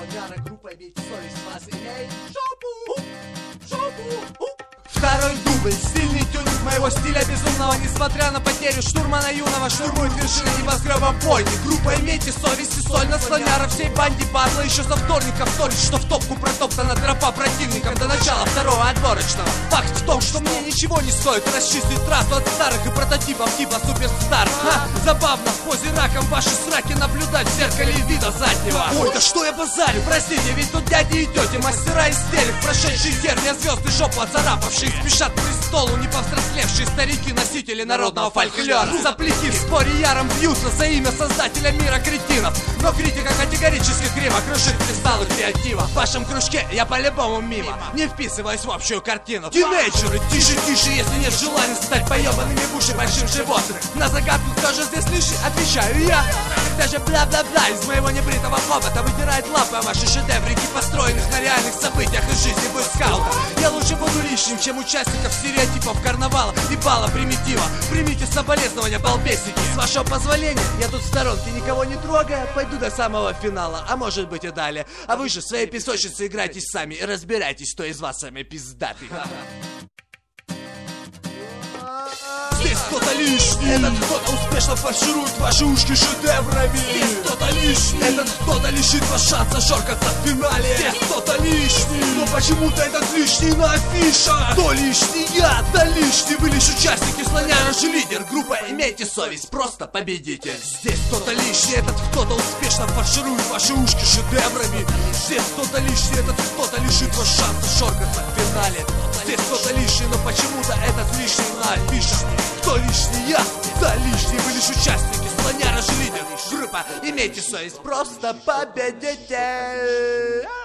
слоняра, группа «Имейте совесть», вас имеет жопу, жопу. Второй дубль, стильный тюнинг моего стиля безумного. Несмотря на потерю штурмана юного, штурмует вершины небоскреба бойни. Группа «Имейте совесть» и сольно слоняра всей банде батла. Еще со вторника вторит, что в топку протоптана тропа противникам до начала второго отборочного. Факт в том, что мне ничего не стоит расчистить трассу от старых и прототипов типа суперстар. Забавно в позе раком ваши сраки наблюдать в зеркале вида заднего. Ой, да что я базарю, простите, ведь тут дяди и тети, мастера истерик, прошедшие терния звезд и жопу оцарапавшие. Спешат к престолу не повзрослевшие старики, носители народного фольклора. Сопляки в споре яром бьются за имя создателя мира кретинов. Но критика категорически криво крушит кристаллы креатива. В вашем кружке я по-любому мимо, не вписываясь в общую картину. Тинейджеры, тише, если нет желания стать поебанными в уши большим животным. На загадку, кто же здесь лишний, отвечаю я. Когда же бла-бла-бла из моего небритого хобота вытирает лапы о ваши шедеврики, построенных на реальных событиях из жизни бойскаута. Я лучше буду лишним, чем участников стереотипов карнавала и бала примитива. Примите соболезнования, балбесики. С вашего позволения, я тут в сторонке никого не трогая, пойду до самого финала, а может быть и далее. А вы же в своей песочнице играйтесь сами и разбирайтесь, кто из вас самый пиздатый. Здесь кто-то лишний, этот кто-то успешно фарширует ваши ушки шедеврами. Здесь кто-то лишний, этот кто-то лишит вас шанса шоркаться в финале. Здесь кто-то лишний, но почему-то этот лишний на афишах. Кто лишний? Я, да лишний. Вы лишь участники, слоняра же лидер. Группа «Имейте совесть», просто победите. Здесь кто-то лишний, этот кто-то успешно фарширует ваши ушки шедеврами. Здесь кто-то лишний, этот кто-то лишит вас шанса шоркаться в финале. Здесь кто-то лишний, но почему-то этот лишний на афишах. Кто лишний? Я, да лишний. Вы лишь участники, слоняра же лидер. Группа «Имейте совесть», просто победите.